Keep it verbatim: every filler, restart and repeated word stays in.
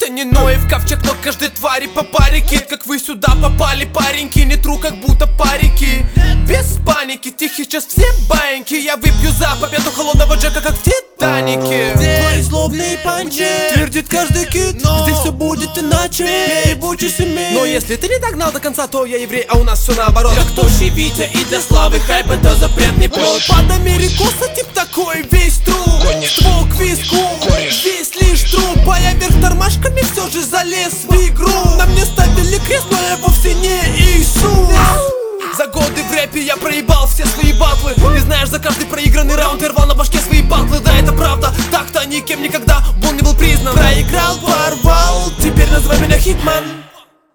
Это не Ноев ковчег, но каждой твари по паре кит. Как вы сюда попали, пареньки, не тру, как будто парики. Без паники, тихий сейчас все баиньки. Я выпью за победу холодного Джека, как в Титанике. Твои злобные панчи твердит каждый кит, но здесь все будет иначе, я ебучий семей. Но если ты не догнал до конца, то я еврей, а у нас все наоборот. Как тощий Витя и для славы хайп это запретный плод. Под Америкоса тип такой весь труп. Ствол к виску, весь лишь труп. А я вверх тормашками все же залез в игру. На мне ставили крест, но я вовсе не Иисус. За годы в рэпе я проебал все свои батлы. И знаешь, за каждый проигранный раунд я рвал на башке свои батлы. Да, это правда, так-то никем никогда он не был признан. Проиграл, порвал, теперь называй меня Хитман.